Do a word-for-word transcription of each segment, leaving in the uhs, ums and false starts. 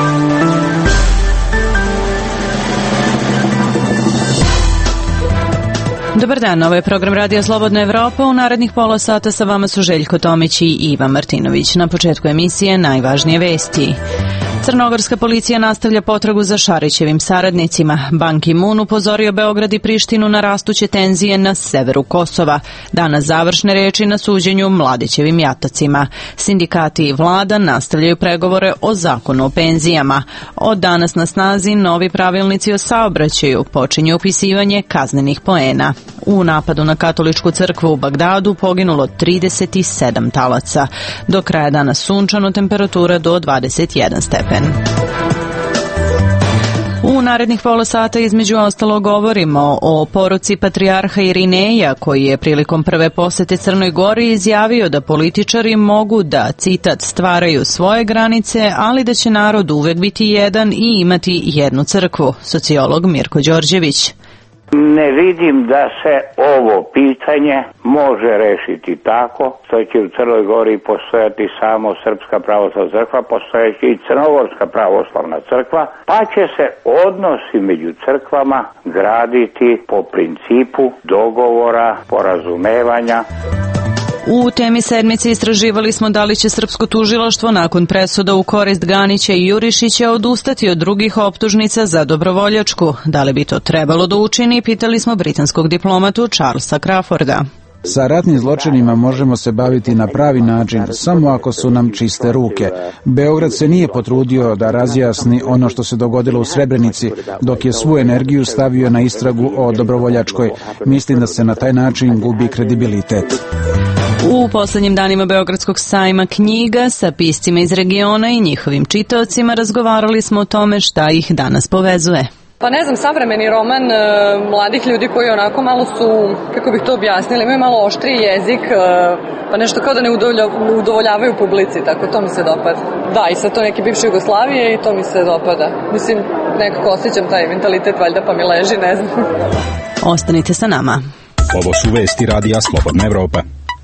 Dobar dan, ovo je program Radija Slobodna Evropa. U narednih pola sata sa vama su Željko Tomić i Iva Martinović. Na početku emisije najvažnije vesti. Crnogorska policija nastavlja potragu za Šarićevim saradnicima. Ban Ki-moon upozorio Beograd i Prištinu na rastuće tenzije na severu Kosova. Danas završne reči na suđenju Mladićevim jatacima. Sindikati i vlada nastavljaju pregovore o zakonu o penzijama. Od danas na snazi novi pravilnici o saobraćaju, počinje upisivanje kaznenih poena. U napadu na katoličku crkvu u Bagdadu poginulo trideset sedam talaca. Do kraja dana sunčano, temperatura do dvadeset jedan stepen. U narednih pola sata između ostalo govorimo o poruci patrijarha Irineja, koji je prilikom prve posete Crnoj Gori izjavio da političari mogu da, citat, stvaraju svoje granice, ali da će narod uvek biti jedan i imati jednu crkvu. Sociolog Mirko Đorđević. Ne vidim da se ovo pitanje može rešiti tako što će u Crnoj Gori postojati samo Srpska pravoslavna crkva, postojeći i Crnogorska pravoslavna crkva, pa će se odnosi među crkvama graditi po principu dogovora, porazumevanja. U temi sedmice istraživali smo da li će srpsko tužilaštvo nakon presuda u korist Ganića i Jurišića odustati od drugih optužnica za dobrovoljačku. Da li bi to trebalo da učini, pitali smo britanskog diplomatu Charlesa Crawforda. Sa ratnim zločinima možemo se baviti na pravi način, samo ako su nam čiste ruke. Beograd se nije potrudio da razjasni ono što se dogodilo u Srebrenici, dok je svu energiju stavio na istragu o dobrovoljačkoj. Mislim da se na taj način gubi kredibilitet. U poslednjim danima Beogradskog sajma knjiga sa piscima iz regiona i njihovim čitaocima razgovarali smo o tome šta ih danas povezuje. Pa ne znam, savremeni roman e, mladih ljudi koji onako malo su, kako bih to objasnili, imaju malo oštriji jezik, e, pa nešto kao da ne udovoljavaju publici, tako to mi se dopada. Da, i sad to neke bivše Jugoslavije i to mi se dopada. Mislim, nekako osjećam taj mentalitet, valjda pa mi leži, ne znam. Ostanite sa nama. Ovo su vesti Radija Slobodna Evropa.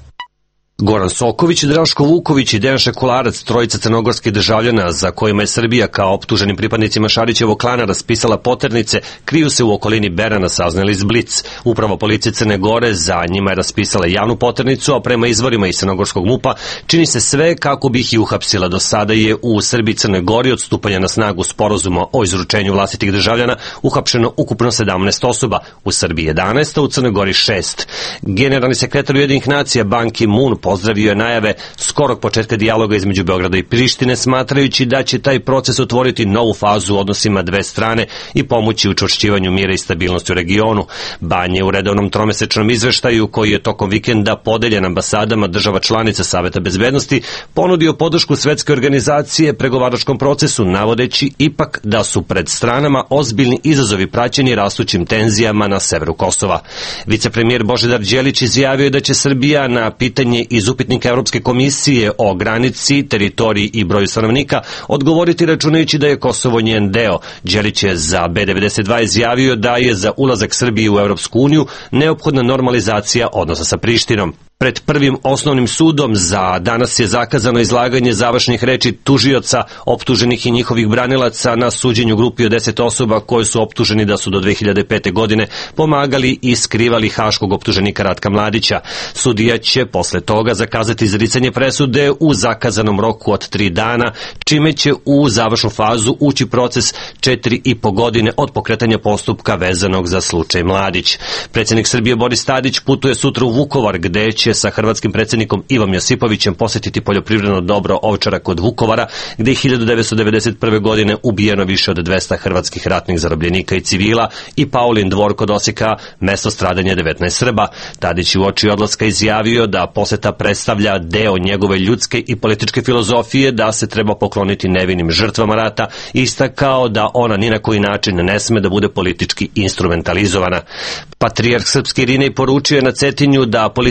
Goran Soković, Draško Vuković i Dejan Šekularac, trojica crnogorskih državljana za kojima je Srbija kao optuženim pripadnicima Šarićevog klana raspisala poternice, kriju se u okolini Berana, saznali iz Blic. Upravo policija Crne Gore za njima je raspisala javnu poternicu, a prema izvorima iz crnogorskog MUP-a čini se sve kako bi ih i uhapsila. Do sada je u Srbiji i Crnoj Gori od stupanja na snagu sporazuma o izručenju vlastitih državljana uhapšeno ukupno sedamnaest osoba, u Srbiji jedanaest, a u Crnoj Gori šest. Generalni sekretar Ujedinjenih nacija Ban Ki-moon pozdravio je najave skorog početka dijaloga između Beograda i Prištine, smatrajući da će taj proces otvoriti novu fazu u odnosima dve strane i pomoći u učvršćivanju mira i stabilnosti u regionu. Ban je u redovnom tromesečnom izveštaju, koji je tokom vikenda podeljen ambasadama država članica Saveta bezbednosti, ponudio podršku svetske organizacije pregovaračkom procesu, navodeći ipak da su pred stranama ozbiljni izazovi praćeni rastućim tenzijama na severu Kosova. Vicepremijer Božidar Đelić izjavio je da će Srbija na pitanje iz upitnika Evropske komisije o granici, teritoriji i broju stanovnika odgovoriti računajući da je Kosovo njen deo. Đelić je za B devedeset dva izjavio da je za ulazak Srbije u Evropsku uniju neophodna normalizacija odnosa sa Prištinom. Pred prvim osnovnim sudom za danas je zakazano izlaganje završnih reči tužioca, optuženih i njihovih branilaca na suđenju grupi od deset osoba koje su optuženi da su do dve hiljade pete. godine pomagali i skrivali haškog optuženika Ratka Mladića. Sudija će posle toga zakazati izricanje presude u zakazanom roku od tri dana, čime će u završnu fazu ući proces četiri i po godine od pokretanja postupka vezanog za slučaj Mladić. Predsjednik Srbije Boris Tadić putuje sutra u Vukovar, gde će sa hrvatskim predsjednikom Ivom Josipovićem posjetiti poljoprivredno dobro Ovčara kod Vukovara, gde je hiljadu devetsto devedeset prve. godine ubijeno više od dvesta hrvatskih ratnih zarobljenika i civila, i Paulin Dvor kod Osijeka, mesto stradanja devetnaest Srba. Tadić je uoči odlaska izjavio da poseta predstavlja deo njegove ljudske i političke filozofije, da se treba pokloniti nevinim žrtvama rata, istakao da ona ni na koji način ne sme da bude politički instrumentalizovana. Patrijarh srpski Irinej poručio je na Cetinju da političari mogu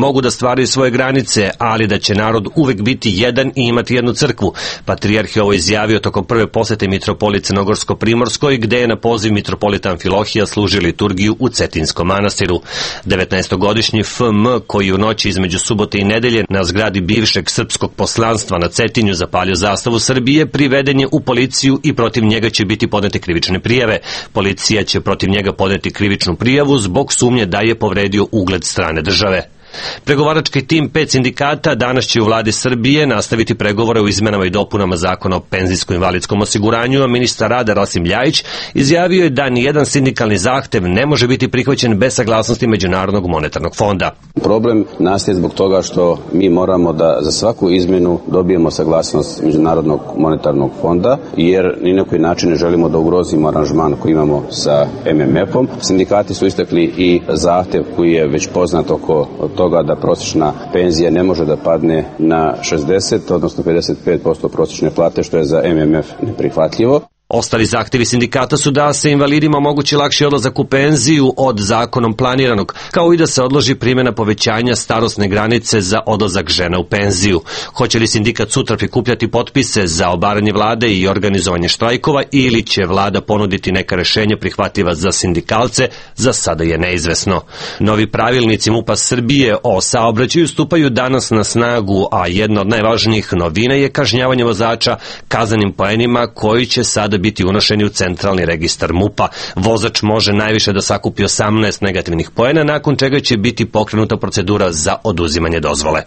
mogu da stvaraju svoje granice, ali da će narod uvek biti jedan i imati jednu crkvu. Patrijarh je ovo izjavio tokom prve posete mitropolije Crnogorsko-Primorskoj, gde je na poziv mitropolita Amfilohija služio liturgiju u Cetinskom manastiru. devetnaestogodišnji F M, koji u noći između subote i nedelje na zgradi bivšeg srpskog poslanstva na Cetinju zapalio zastavu Srbije, priveden je u policiju i protiv njega će biti podnete krivične prijave. Policija će protiv njega podneti krivičnu prijavu zbog sumnje da je povredio ugled strane države. Pregovarački tim pet sindikata danas će u vladi Srbije nastaviti pregovore u izmenama i dopunama zakona o penzijsko-invalidskom osiguranju, a ministar rada Rasim Ljajić izjavio je da nijedan sindikalni zahtev ne može biti prihvaćen bez saglasnosti Međunarodnog monetarnog fonda. Problem nastaje zbog toga što mi moramo da za svaku izmenu dobijemo saglasnost Međunarodnog monetarnog fonda, jer ni na koji način ne želimo da ugrozimo aranžman koji imamo sa M M F-om. Sindikati su istakli i zahtev koji je već poznat oko toga da prosječna penzija ne može da padne na šezdeset, odnosno pedeset pet posto prosječne plate, što je za M M F neprihvatljivo. Ostali zahtevi sindikata su da se invalidima omogući lakši odlazak u penziju od zakonom planiranog, kao i da se odloži primjena povećanja starosne granice za odlazak žena u penziju. Hoće li sindikat sutra prikupljati potpise za obaranje vlade i organizovanje štrajkova ili će vlada ponuditi neka rešenja prihvatljiva za sindikalce, za sada je neizvesno. Novi pravilnici MUP-a Srbije o saobraćaju stupaju danas na snagu, a jedna od najvažnijih novina je kažnjavanje vozača kazanim poenima koji će sada biti unošeni u centralni registar MUP-a. Vozač može najviše da sakupi osamnaest negativnih poena, nakon čega će biti pokrenuta procedura za oduzimanje dozvole.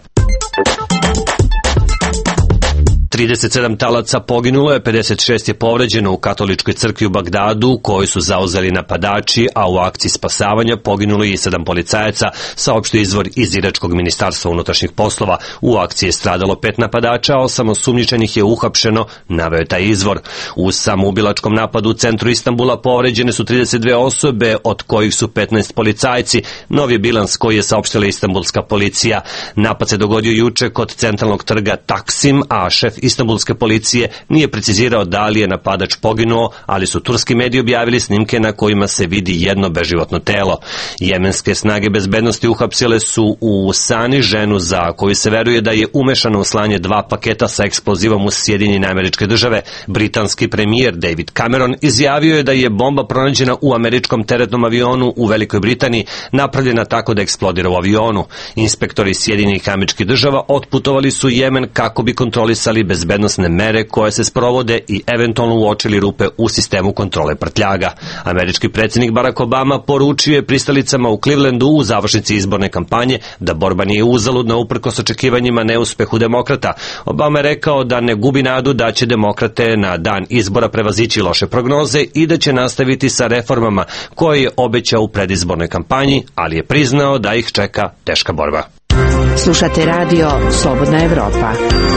trideset sedam talaca poginulo je, pedeset šest je povređeno u katoličkoj crkvi u Bagdadu, koju su zauzeli napadači, a u akciji spasavanja poginulo je i sedam policajaca, saopštio izvor iz iračkog ministarstva unutrašnjih poslova. U akciji je stradalo pet napadača, a osam osumnjičenih je uhapšeno, naveo je taj izvor. U samoubilačkom napadu u centru Istanbula povređene su trideset dve osobe, od kojih su petnaest policajci. Novi bilans koji je saopštila istanbulska policija. Napad se dogodio juče kod centralnog trga Taksim, a šef istanbulske policije nije precizirao da li je napadač poginuo, ali su turski mediji objavili snimke na kojima se vidi jedno beživotno telo. Jemenske snage bezbednosti uhapsile su u Sani ženu za koju se veruje da je umešana u slanje dva paketa sa eksplozivom u Sjedinjene Američke Države. Britanski premijer David Cameron izjavio je da je bomba pronađena u američkom teretnom avionu u Velikoj Britaniji, napravljena tako da eksplodira u avionu. Inspektori Sjedinjenih Američkih Država otputovali su Jemen kako bi kontrolisali bezbednosne mere koje se sprovode i eventualno uočili rupe u sistemu kontrole prtljaga. Američki predsjednik Barack Obama poručio je pristalicama u Clevelandu u završnici izborne kampanje da borba nije uzaludna uprkos očekivanjima neuspehu demokrata. Obama je rekao da ne gubi nadu da će demokrate na dan izbora prevazići loše prognoze i da će nastaviti sa reformama koje je obećao u predizbornoj kampanji, ali je priznao da ih čeka teška borba. Slušate radio Slobodna Evropa.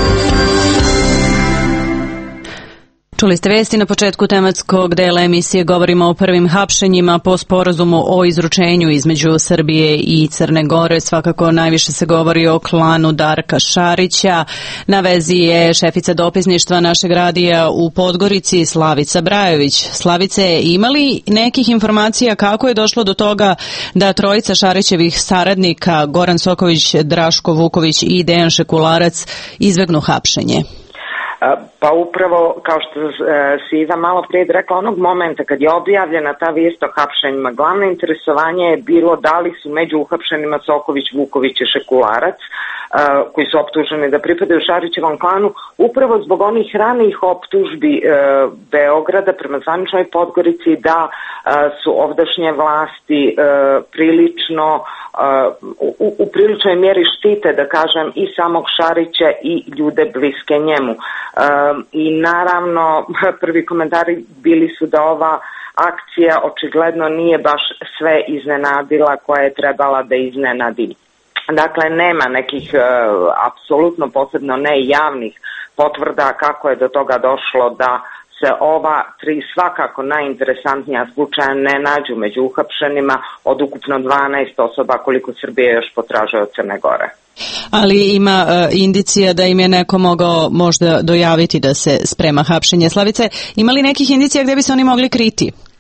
Čuli ste vesti na početku tematskog dela emisije. Govorimo o prvim hapšenjima po sporazumu o izručenju između Srbije i Crne Gore. Svakako najviše se govori o klanu Darka Šarića. Na vezi je šefica dopisništva našeg radija u Podgorici, Slavica Brajović. Slavice, ima li nekih informacija kako je došlo do toga da trojica Šarićevih saradnika, Goran Soković, Draško Vuković i Dejan Šekularac, izbegnu hapšenje? Pa upravo, kao što si Iva malo prije rekla, onog momenta kad je objavljena ta vijest o hapšenjima, glavno interesovanje je bilo da li su među uhapšenima Soković, Vuković i Šekularac, koji su optuženi da pripadaju Šarićevom klanu, upravo zbog onih ranijih optužbi Beograda prema zvaničnoj Podgorici da su ovdašnje vlasti prilično u, u priličnoj mjeri štite, da kažem, i samog Šarića i ljude bliske njemu. I naravno, prvi komentari bili su da ova akcija očigledno nije baš sve iznenadila koja je trebala da iznenadi. Dakle, nema nekih uh, apsolutno posebno ne javnih potvrda kako je do toga došlo da se ova tri svakako najinteresantnija slučaja ne nađu među uhapšenima od ukupno dvanaest osoba koliko Srbije još potražuje od Crne Gore. Ali ima uh, indicija da im je neko mogao možda dojaviti da se sprema hapšenje. Slavice, ima li nekih indicija gde bi se oni mogli kriti?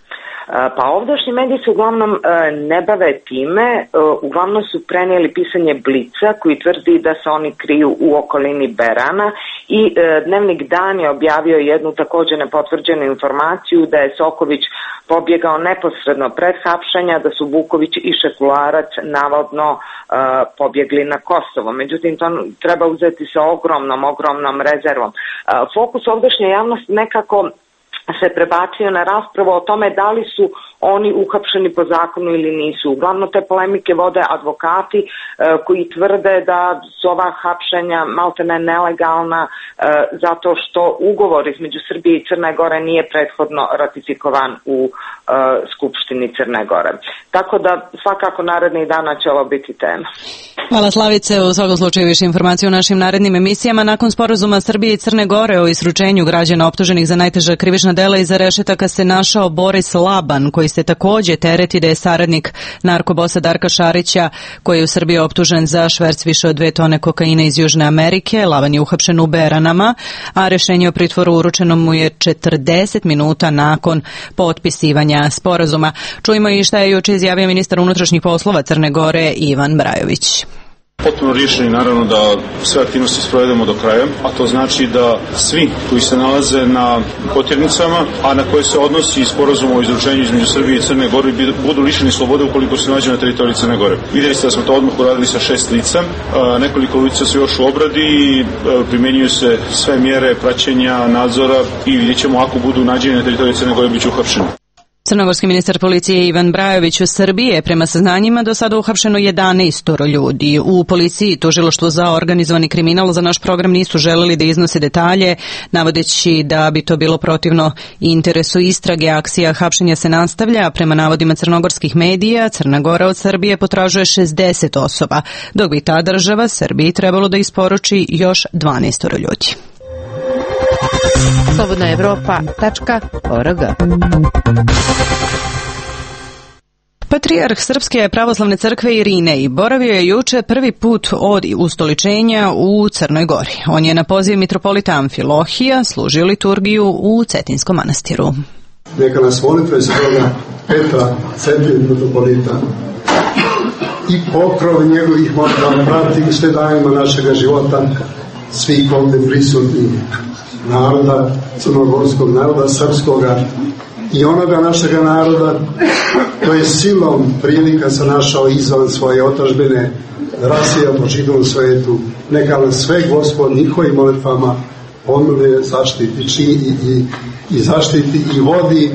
Pa ovdašnji mediji se uglavnom ne bave time, uglavnom su prenijeli pisanje Blica koji tvrdi da se oni kriju u okolini Berana i Dnevnik Dan je objavio jednu također nepotvrđenu informaciju da je Soković pobjegao neposredno pred hapšenja, da su Vuković i Šekularac navodno uh, pobjegli na Kosovo. Međutim, to treba uzeti sa ogromnom, ogromnom rezervom. Uh, fokus ovdašnje javnosti nekako se prebacio na raspravu o tome da li su oni uhapšeni po zakonu ili nisu. Uglavnom te polemike vode advokati e, koji tvrde da su ova hapšenja maltene nelegalna e, zato što ugovor između Srbije i Crne Gore nije prethodno ratifikovan u e, Skupštini Crne Gore. Tako da svakako narednih dana će ovo biti tema. Hvala Slavice, u svakom slučaju više informacije u našim narednim emisijama. Nakon sporazuma Srbije i Crne Gore o isručenju građana optuženih za najteža krivična dela iza rešetaka se našao Boris Laban, koji se takođe tereti da je saradnik narkobosa Darka Šarića, koji je u Srbiji optužen za šverc više od dve tone kokaina iz Južne Amerike. Laban je uhapšen u Beranama, a rešenje o pritvoru uručeno mu je četrdeset minuta nakon potpisivanja sporazuma. Čujemo i šta je juče izjavio ministar unutrašnjih poslova Crne Gore Ivan Brajović. Potpuno rješeni naravno da sve aktivnosti sprovedemo do kraja, a to znači da svi koji se nalaze na potjernicama, a na koje se odnosi sporazum o izručenju između Srbije i Crne Gore, budu lišeni slobode ukoliko se nađe na teritoriji Crne Gore. Vidjeli ste da smo to odmah uradili sa šest lica, nekoliko lica su još u obradi i primjenjuju se sve mjere praćenja, nadzora i vidjet ćemo ako budu nađeni na teritoriji Crne Gore bit će uhapšeni. Crnogorski ministar policije Ivan Brajović u Srbiji je prema saznanjima do sada uhapšeno jedanaest ljudi. U policiji i tužilaštvu za organizovani kriminal za naš program nisu želeli da iznose detalje, navodeći da bi to bilo protivno interesu istrage. Akcija hapšenja se nastavlja, a prema navodima crnogorskih medija Crna Gora od Srbije potražuje šezdeset osoba, dok bi ta država Srbiji trebalo da isporuči još dvanaest ljudi. slobodna evropa tačka org. Patrijarh Srpske pravoslavne crkve Irinej boravio je juče prvi put od ustoličenja u Crnoj Gori. On je na poziv mitropolita Amfilohija služio liturgiju u Cetinskom manastiru. Neka nas molitve svoga Petra, Cetin mitropolita i pokrov njegovih molitva prati u sve danima našega života, svih ovdje prisutnih naroda, crnogorskog naroda, srpskoga i onoga našega naroda koji je silom prilika se našao izvan svoje otadžbine, rasija po čitavom svetu. Neka nas sve Gospod njihovim molitvama pomiluje, zaštiti či i, i, i zaštiti i vodi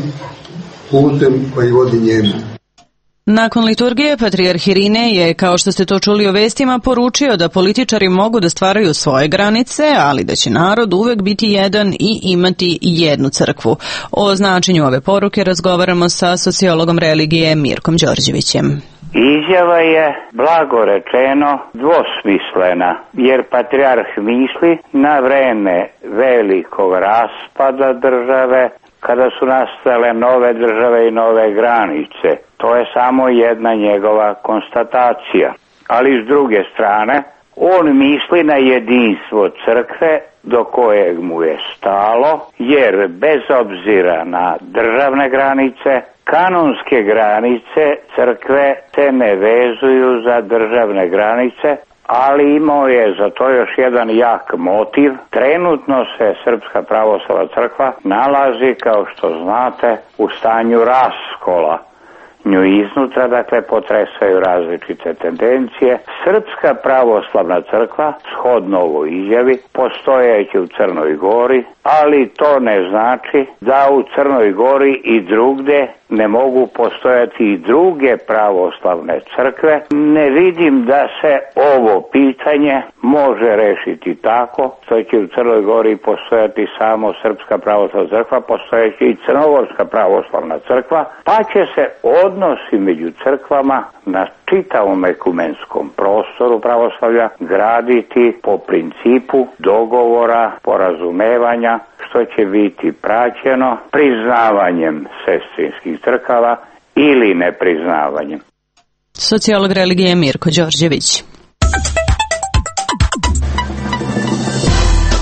putem koji vodi njemu. Nakon liturgije, patrijarh Irinej je, kao što ste to čuli u vestima, poručio da političari mogu da stvaraju svoje granice, ali da će narod uvek biti jedan i imati jednu crkvu. O značenju ove poruke razgovaramo sa sociologom religije Mirkom Đorđevićem. Izjava je, blago rečeno, dvosmislena, jer patrijarh misli na vreme velikog raspada države, kada su nastale nove države i nove granice. To je samo jedna njegova konstatacija. Ali s druge strane, on misli na jedinstvo crkve do kojeg mu je stalo, jer bez obzira na državne granice, kanonske granice crkve se ne vezuju za državne granice, ali imao je za to još jedan jak motiv. Trenutno se Srpska pravoslavna crkva nalazi, kao što znate, u stanju raskola. Nju iznutra, dakle, potresaju različite tendencije. Srpska pravoslavna crkva, shodno ovoj izjavi, postojeće u Crnoj Gori, ali to ne znači da u Crnoj Gori i drugde ne mogu postojati i druge pravoslavne crkve. Ne vidim da se ovo pitanje može rešiti tako što će u Crnoj Gori postojati samo Srpska pravoslavna crkva, postojeće i Crnogorska pravoslavna crkva, pa će se odnosi među crkvama na čitavom ekumenskom prostoru pravoslavlja graditi po principu dogovora, porazumevanja, što će biti praćeno priznavanjem sestrinskih crkava ili nepriznavanjem. Sociolog religije Mirko Đorđević.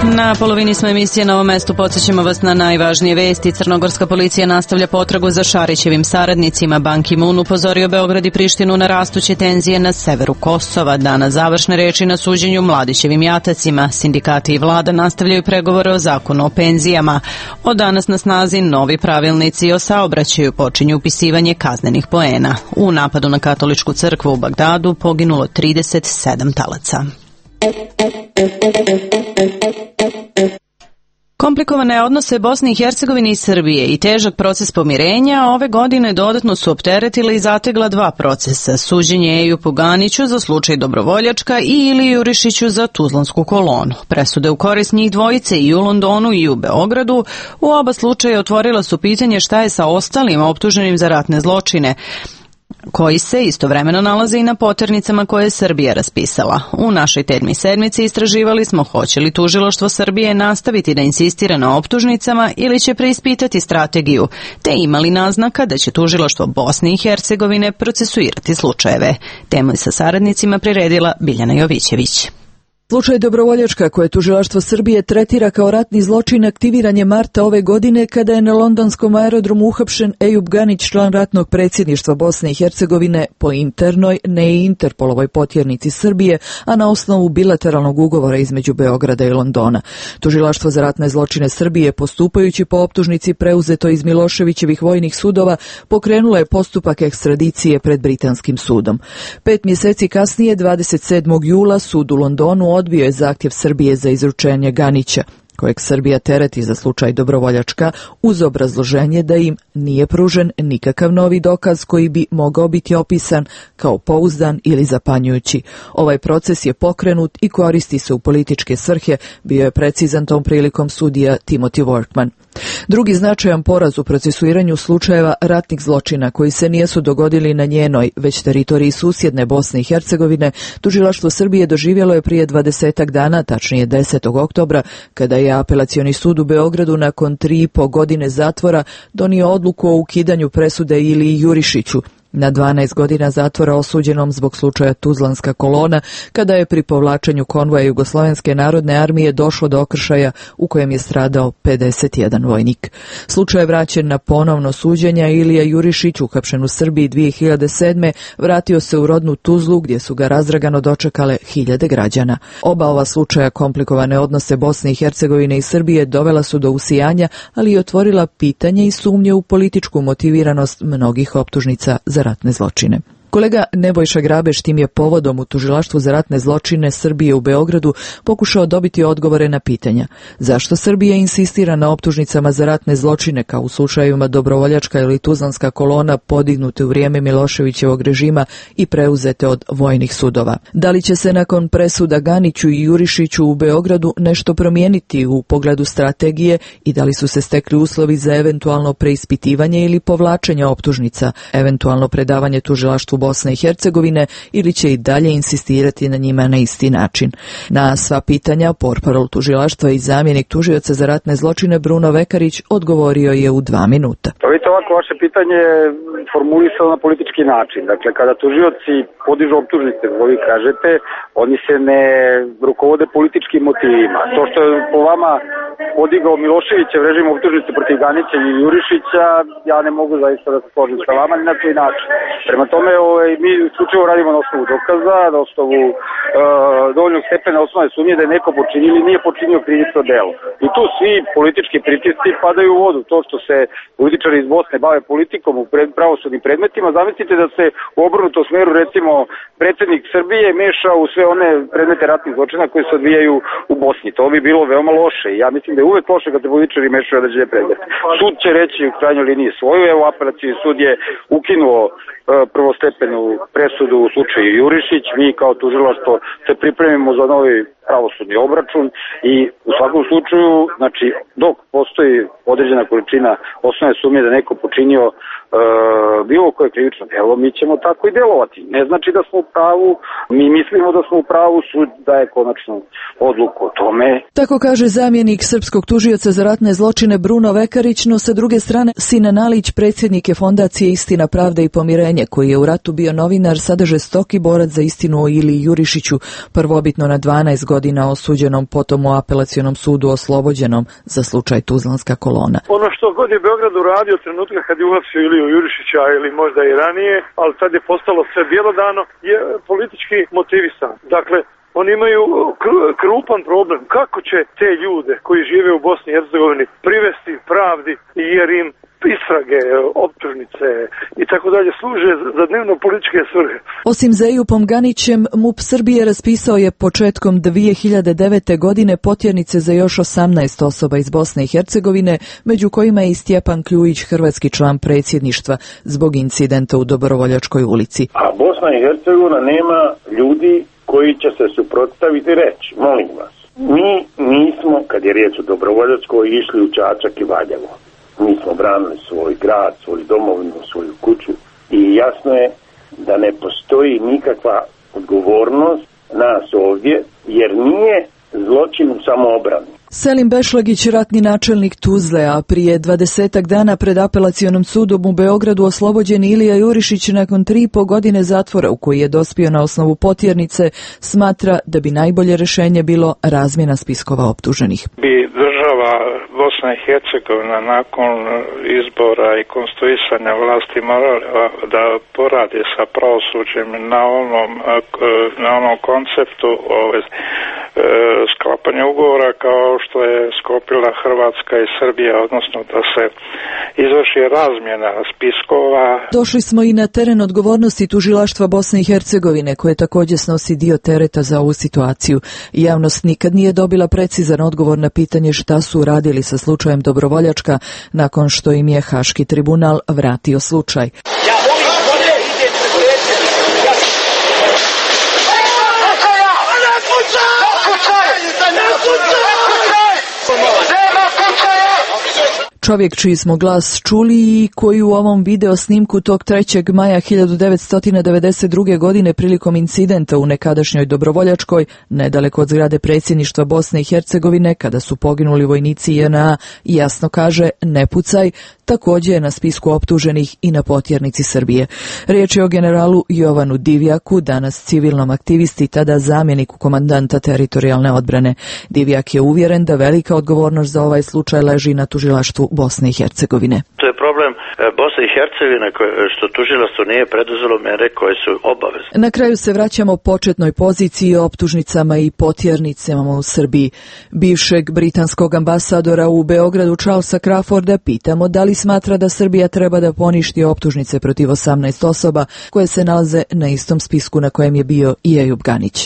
Na polovini smo emisije Na ovom mestu podsjećamo vas na najvažnije vesti. Crnogorska policija nastavlja potragu za Šarićevim saradnicima. Ban Ki-moon upozorio Beograd i Prištinu na rastuće tenzije na severu Kosova. Danas završne reči na suđenju Mladićevim jatacima. Sindikati i vlada nastavljaju pregovore o zakonu o penzijama. Od danas na snazi novi pravilnici o saobraćaju, počinju upisivanje kaznenih poena. U napadu na katoličku crkvu u Bagdadu poginulo trideset sedam talaca. Komplikovane odnose Bosne i Hercegovine i Srbije i težak proces pomirenja ove godine dodatno su opteretile i zategla dva procesa. Suđenje Ejupu Ganiću za slučaj Dobrovoljačka i Iliji Jurišiću za Tuzlansku kolonu. Presude u korist njih dvojice i u Londonu i u Beogradu u oba slučaja otvorila su pitanje šta je sa ostalim optuženim za ratne zločine, koji se istovremeno nalaze i na poternicama koje je Srbija raspisala. U našoj Tedmi sedmici istraživali smo hoće li tužilaštvo Srbije nastaviti da insistira na optužnicama ili će preispitati strategiju, te imali naznaka da će tužilaštvo Bosne i Hercegovine procesuirati slučajeve. Temu je sa saradnicima priredila Biljana Jovićević. Slučaj Dobrovoljačka, koje tužilaštvo Srbije tretira kao ratni zločin, aktiviran je marta ove godine kada je na londonskom aerodromu uhapšen Ejup Ganić, član ratnog predsjedništva Bosne i Hercegovine, po internoj, ne i Interpolovoj potjernici Srbije, a na osnovu bilateralnog ugovora između Beograda i Londona. Tužilaštvo za ratne zločine Srbije, postupajući po optužnici preuzeto iz Miloševićevih vojnih sudova, pokrenulo je postupak ekstradicije pred britanskim sudom. Pet mjeseci kasnije, dvadeset sedmog jula, sud u Londonu odbio je zahtjev Srbije za izručenje Ganića, kojeg Srbija tereti za slučaj Dobrovoljačka, uz obrazloženje da im nije pružen nikakav novi dokaz koji bi mogao biti opisan kao pouzdan ili zapanjujući. Ovaj proces je pokrenut i koristi se u političke svrhe, bio je precizan tom prilikom sudija Timothy Workman. Drugi značajan poraz u procesuiranju slučajeva ratnih zločina koji se nisu dogodili na njenoj, već teritoriji susjedne Bosne i Hercegovine, tužilaštvo Srbije doživjelo je prije dvadesetak dana, tačnije desetog oktobra, kada je Apelacioni sud u Beogradu nakon tri i po godine zatvora donio odluku o ukidanju presude Iliji Jurišiću, na dvanaest godina zatvora osuđenom zbog slučaja Tuzlanska kolona, kada je pri povlačenju konvoja Jugoslovenske narodne armije došlo do okršaja u kojem je stradao pedeset jedan vojnik. Slučaj je vraćen na ponovno suđenje, a Ilija Jurišić, uhapšen u Srbiji dvije hiljade sedme. vratio se u rodnu Tuzlu, gdje su ga razdragano dočekale hiljade građana. Oba ova slučaja komplikovane odnose Bosne i Hercegovine i Srbije dovela su do usijanja, ali i otvorila pitanje i sumnje u političku motiviranost mnogih optužnica za ratne zločine. Kolega Nebojša Grabeš tim je povodom u tužilaštvu za ratne zločine Srbije u Beogradu pokušao dobiti odgovore na pitanja. Zašto Srbija insistira na optužnicama za ratne zločine kao u slučajevima Dobrovoljačka ili Tuzlanska kolona podignute u vrijeme Miloševićevog režima i preuzete od vojnih sudova? Da li će se nakon presuda Ganiću i Jurišiću u Beogradu nešto promijeniti u pogledu strategije i da li su se stekli uslovi za eventualno preispitivanje ili povlačenje optužnica, eventualno predavanje tužilaštvu Bosne i Hercegovine, ili će i dalje insistirati na njima na isti način? Na sva pitanja portparol tužilaštva i zamjenik tužioca za ratne zločine Bruno Vekarić odgovorio je u dva minuta. To vidite, ovako vaše pitanje je formulisano na politički način. Dakle, kada tužioci podižu optužnice, vi kažete, oni se ne rukovode političkim motivima. To što je po vama podigao Miloševićev režim optužnice protiv Ganića i Jurišića, ja ne mogu zaista da se složim sa vama ni na koji način. Prema tome, ovaj, mi slučajno radimo na osnovu dokaza, na osnovu uh, dovoljnog stepena osnovne sumnje da je neko počinio ili nije počinio krivično delo. I tu svi politički pritisci padaju u vodu. To što se političari iz Bosne bave politikom u pred, pravosudnim predmetima, zamislite da se u obrnutom smeru, recimo, predsjednik Srbije meša u sve one predmete ratnih zločina koji se odvijaju u Bosni. To bi bilo veoma loše. Ja mislim da je uvek loše kad se političari mešaju određene predmete. Sud će reći u krajnjoj liniji svoju, evo apelacijni sud je ukinuo uh, prvostepenu presudu u slučaju Jurišić. Mi kao tužilaštvo se pripremimo za novi pravosudni obračun i u svakom slučaju, znači, dok postoji određena količina osnovne sumnje da neko počinio bilo koje krivično delo, mi ćemo tako i delovati. Ne znači da smo u pravu, mi mislimo da smo u pravu, sud daje konačnu odluku o tome. Tako kaže zamjenik srpskog tužioca za ratne zločine Bruno Vekarić, no sa druge strane Sinan Alić, predsjednik je fondacije Istina, pravda i pomirenje, koji je u ratu bio novinar, sada žestoki borac za istinu o Iliji Jurišiću, prvobitno na dvanaest godina osuđenom, potom u apelacionom sudu oslobođenom za slučaj Tuzlanska kolona. Ono što god je Beograd uradio od trenutka kad je uhapsio Iliju Jurišića ili možda i ranije, ali tad je postalo sve bjelodano, je politički motivisan. Dakle, oni imaju krupan problem. Kako će te ljude koji žive u Bosni i Hercegovini privesti pravdi, jer im istrage, optužnice i tako dalje služe za dnevno političke svrhe. Osim za Ejupom Ganićem, MUP Srbije raspisao je početkom dvije hiljade devete. godine potjernice za još osamnaest osoba iz Bosne i Hercegovine, među kojima je i Stjepan Kljujić, hrvatski član predsjedništva, zbog incidenta u Dobrovoljačkoj ulici. A Bosna i Hercegovina nema ljudi koji će se suprotstaviti reći, molim vas. Mi nismo, kad je riječ o Dobrovoljačkoj, išli u Čačak i Valjevo. Mi smo branili svoj grad, svoju domovinu, svoju kuću i jasno je da ne postoji nikakva odgovornost nas ovdje, jer nije zločin u samoobrani. Selim Bešlagić, ratni načelnik Tuzle, a prije dvadesetak dana pred apelacionom sudom u Beogradu oslobođen Ilija Jurišić nakon tri i po godine zatvora u koji je dospio na osnovu potjernice, smatra da bi najbolje rješenje bilo razmjena spiskova optuženih. Bi država Bosna i Hercegovina nakon izbora i konstituisanja vlasti morala da poradi sa pravosuđem na onom, na onom konceptu ove, sklapanja ugovora kao što je sklopila Hrvatska i Srbija, odnosno da se izvrši razmjena spiskova. Došli smo i na teren odgovornosti tužilaštva Bosne i Hercegovine, koje također snosi dio tereta za ovu situaciju. Javnost nikad nije dobila precizan odgovor na pitanje šta su radili sa slučajem Dobrovoljačka nakon što im je Haški tribunal vratio slučaj. Čovjek čiji smo glas čuli i koji u ovom video snimku tog trećeg maja hiljadu devetsto devedeset druge. godine prilikom incidenta u nekadašnjoj Dobrovoljačkoj, nedaleko od zgrade predsjedništva Bosne i Hercegovine, kada su poginuli vojnici J N A, jasno kaže ne pucaj, također je na spisku optuženih i na potjernici Srbije. Riječ je o generalu Jovanu Divjaku, danas civilnom aktivisti, tada zamjeniku komandanta teritorijalne odbrane. Divjak je uvjeren da velika odgovornost za ovaj slučaj leži na tužilaštvu Bosne i Hercegovine. To je problem Bosne i Hercegovine što tužilaštvo nije preduzelo mere koje su obavezne. Na kraju se vraćamo početnoj poziciji o optužnicama i potjernicama u Srbiji. Bivšeg britanskog ambasadora u Beogradu Charlesa Crawforda pitamo da li smatra da Srbija treba da poništi optužnice protiv osamnaest osoba koje se nalaze na istom spisku na kojem je bio i Ejub Ganić.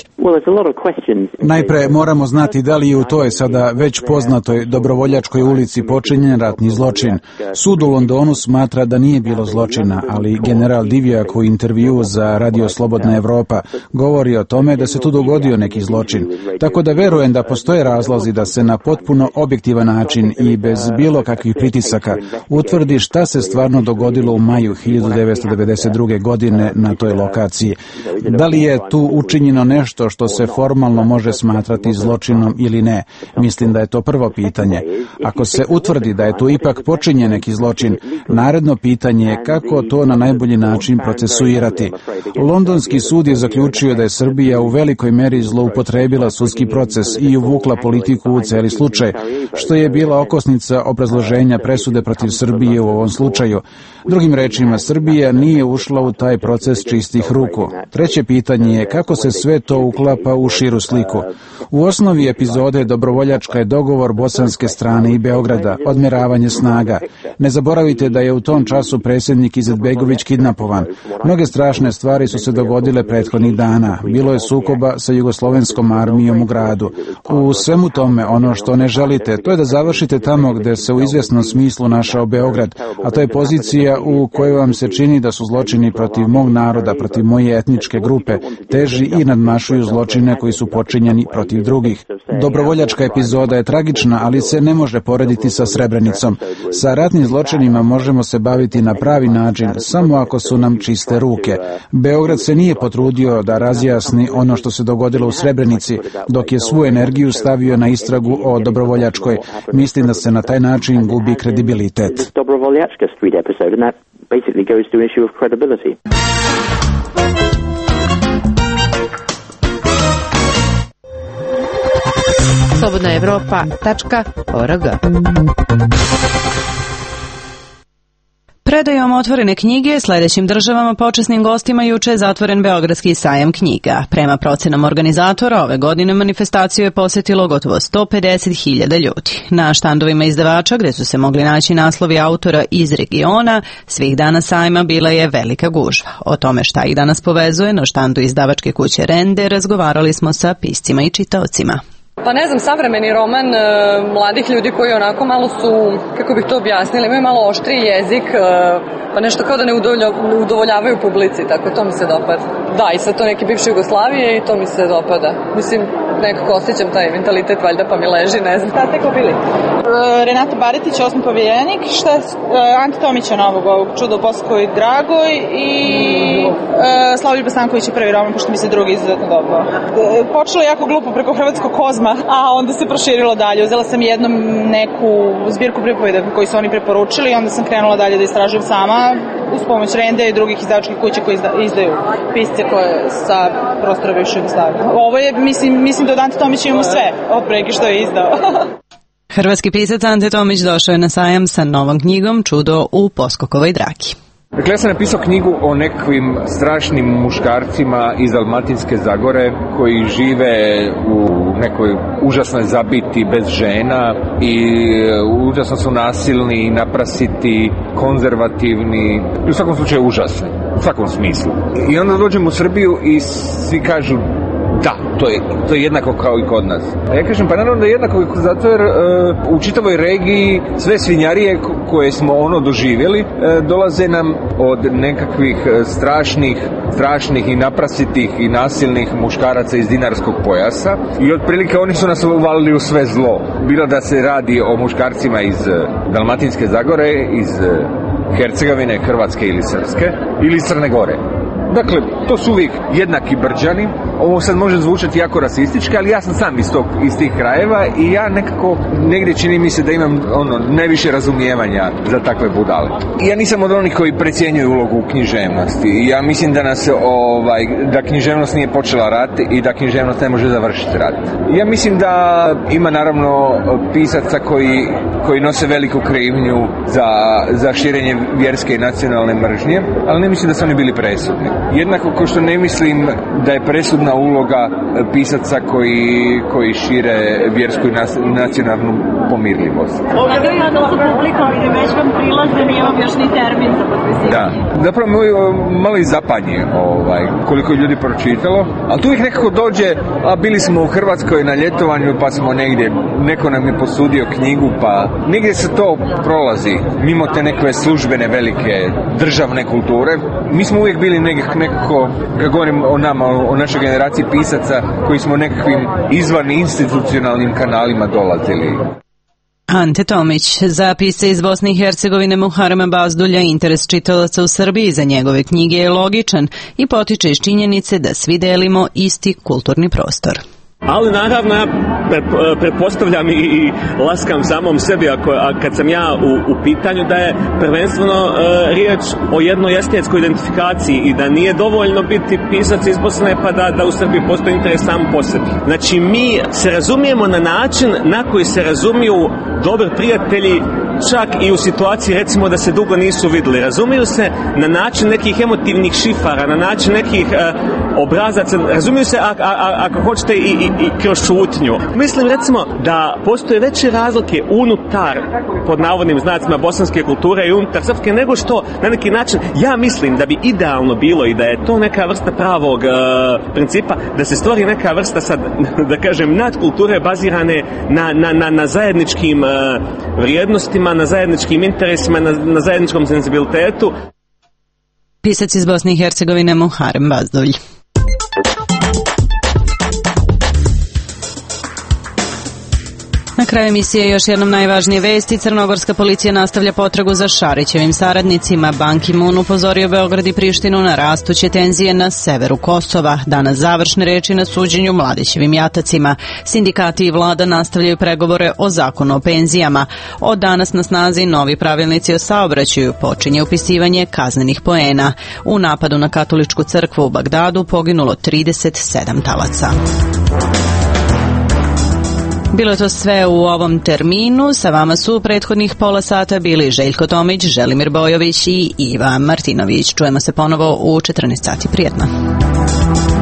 Najpre moramo znati da li je u toj sada već poznatoj Dobrovoljačkoj ulici počinjen ratni zločin. Sud u Londonu smatra da nije bilo zločina, ali general Divjak u intervju za Radio Slobodna Evropa govori o tome da se tu dogodio neki zločin. Tako da verujem da postoje razlozi da se na potpuno objektivan način i bez bilo kakvih pritisaka utvrdi šta se stvarno dogodilo u maju hiljadu devetsto devedeset druge. godine na toj lokaciji. Da li je tu učinjeno nešto što se formalno može smatrati zločinom ili ne? Mislim da je to prvo pitanje. Ako se utvrdi da je tu ipak počinjen neki zločin, naredno pitanje je kako to na najbolji način procesuirati. Londonski sud je zaključio da je Srbija u velikoj meri zloupotrebila sudski proces i uvukla politiku u cijeli slučaj, što je bila okosnica obrazloženja presude protiv Srbije u ovom slučaju. Drugim rečima, Srbija nije ušla u taj proces čistih ruku. Treće pitanje je kako se sve to uklapa u širu sliku. U osnovi epizode Dobrovoljačka je dogovor bosanske strane i Beograda, odmjeravanje snaga. Ne zaboravite da je u tom času predsjednik Izetbegović kidnapovan. Mnoge strašne stvari su se dogodile prethodnih dana. Bilo je sukoba sa jugoslovenskom armijom u gradu. U svemu tome, ono što ne želite, to je da završite tamo gde se u izvjesnom smislu našao Beograd, a to je pozicija u kojoj vam se čini da su zločini protiv mog naroda, protiv moje etničke grupe, teži i nadmašuju zločine koji su počinjeni protiv drugih. Dobrovoljačka epizoda je tragična, ali se ne može porediti sa Srebrenicom. Sa ratnim zločinima možemo se baviti baviti na pravi način samo ako su nam čiste ruke. Beograd se nije potrudio da razjasni ono što se dogodilo u Srebrenici, dok je svu energiju stavio na istragu o Dobrovoljačkoj. Mislim da se na taj način gubi kredibilitet. slobodna evropa tačka org. Predajom otvorene knjige sledećim državama počasnim gostima juče je zatvoren Beogradski sajam knjiga. Prema procenama organizatora, ove godine manifestaciju je posjetilo gotovo sto pedeset hiljada ljudi. Na štandovima izdavača, gde su se mogli naći naslovi autora iz regiona, svih dana sajma bila je velika gužva. O tome šta ih danas povezuje, na štandu izdavačke kuće Rende razgovarali smo sa piscima i čitaocima. Pa ne znam, savremeni roman e, mladih ljudi koji onako malo su, kako bih to objasnili, imaju malo oštriji jezik, e, pa nešto kao da ne udovoljavaju publici, tako to mi se dopada. Da, i sad to neke bivše Jugoslavije i to mi se dopada. Mislim, nekako osjećam taj mentalitet, valjda pa mi leži, ne znam. Šta ste ko bili? E, Renata Baretić, osmi povjerenik, šta, e, Ante Tomića novog, ovog Čudo u Boskoj Dragoj i e, Slavljić Bastanković je prvi roman, pošto mi se drugi izuzetno dobro. E, počelo jako glupo preko hrvatskog Kozma, a onda se proširilo dalje. Uzela sam jednom neku zbirku pripoveda koji su oni preporučili i onda sam krenula dalje da istražujem sama uz pomoć Rende i drugih izdavačkih kuća koji izdaju pisce koje sa prostora bivše Jugoslavije. Ovo je, mislim, mislim da od Ante Tomića imamo sve od preke što je izdao. Hrvatski pisac Ante Tomić došao je na sajam sa novom knjigom Čudo u Poskokovoj Dragi. Dakle, ja sam napisao knjigu o nekakvim strašnim muškarcima iz Dalmatinske Zagore koji žive u nekoj užasnoj zabiti bez žena i užasno su nasilni, naprasiti, konzervativni, u svakom slučaju užasni, u svakom smislu. I onda dođem u Srbiju i svi kažu da, to je, to je jednako kao i kod nas. A ja kažem, pa naravno da je jednako i zato jer uh, u čitavoj regiji sve svinjarije koje smo ono doživjeli uh, dolaze nam od nekakvih strašnih, strašnih i naprasitih i nasilnih muškaraca iz dinarskog pojasa i otprilike oni su nas uvalili u sve zlo. Bilo da se radi o muškarcima iz Dalmatinske Zagore, iz Hercegovine, Hrvatske ili Srpske ili Crne Gore. Dakle, to su uvijek jednaki Brđani. Ovo sad može zvučati jako rasistički, ali ja sam sam iz, tog, iz tih krajeva i ja nekako, negdje čini mi se da imam ono, najviše razumijevanja za takve budale. Ja nisam od onih koji precjenjuju ulogu književnosti. Ja mislim da nas, ovaj, da književnost nije počela rat i da književnost ne može završiti rat. Ja mislim da ima naravno pisaca koji, koji nose veliku krivnju za, za širenje vjerske i nacionalne mržnje, ali ne mislim da su oni bili presudni. Jednako kao što ne mislim da je presudna uloga pisaca koji, koji šire vjersku i nacionalnu pomirljivost. Ovdje vi da su publikom ili već vam prilaze, nije vam još ni termin za potpisivanje. Da, zapravo malo i zapanje ovaj, koliko je ljudi pročitalo, ali tu ih nekako dođe, a bili smo u Hrvatskoj na ljetovanju pa smo negdje, neko nam je posudio knjigu pa negdje se to prolazi mimo te neke službene velike državne kulture. Mi smo uvijek bili nekako, nekako kad govorim o nama, o našoj generaciji pisaca koji smo nekakvim izvan institucionalnim kanalima dolazili. Ante Tomić, za pisca iz Bosne i Hercegovine Muharema Bazdulja, interes čitalaca u Srbiji za njegove knjige je logičan i potiče iz činjenice da svi delimo isti kulturni prostor. Ali naravno ja pretpostavljam i laskam samom sebi ako, a kad sam ja u, u pitanju da je prvenstveno e, riječ o jednoj estetskoj identifikaciji i da nije dovoljno biti pisac iz Bosne pa da, da u Srbiji postoji interes sam po sebi. Znači mi se razumijemo na način na koji se razumiju dobri prijatelji čak i u situaciji recimo da se dugo nisu vidjeli. Razumiju se na način nekih emotivnih šifara, na način nekih e, obrazaca, razumiju se a, a, a, ako hoćete i, i, i kroz šutnju. Mislim recimo da postoje veće razlike unutar pod navodnim znacima bosanske kulture i unutar srpske nego što na neki način ja mislim da bi idealno bilo i da je to neka vrsta pravog e, principa da se stvori neka vrsta sad da kažem nadkulture bazirane na, na, na, na zajedničkim e, vrijednostima, na zajedničkim interesima, na, na zajedničkom senzibilitetu. Pisac iz Bosne i Hercegovine Muharem Bazdulj. Na kraju emisije još jednom najvažnije vesti. Crnogorska policija nastavlja potragu za Šarićevim saradnicima. Ban Ki-moon upozorio Beograd i Prištinu na rastuće tenzije na severu Kosova. Danas završne reči na suđenju Mladićevim jatacima. Sindikati i vlada nastavljaju pregovore o zakonu o penzijama. Od danas na snazi novi pravilnici o saobraćaju. Počinje upisivanje kaznenih poena. U napadu na katoličku crkvu u Bagdadu poginulo trideset sedam talaca. Bilo je to sve u ovom terminu. Sa vama su prethodnih pola sata bili Željko Tomić, Želimir Bojović i Iva Martinović. Čujemo se ponovo u četrnaest sati. Prijetno.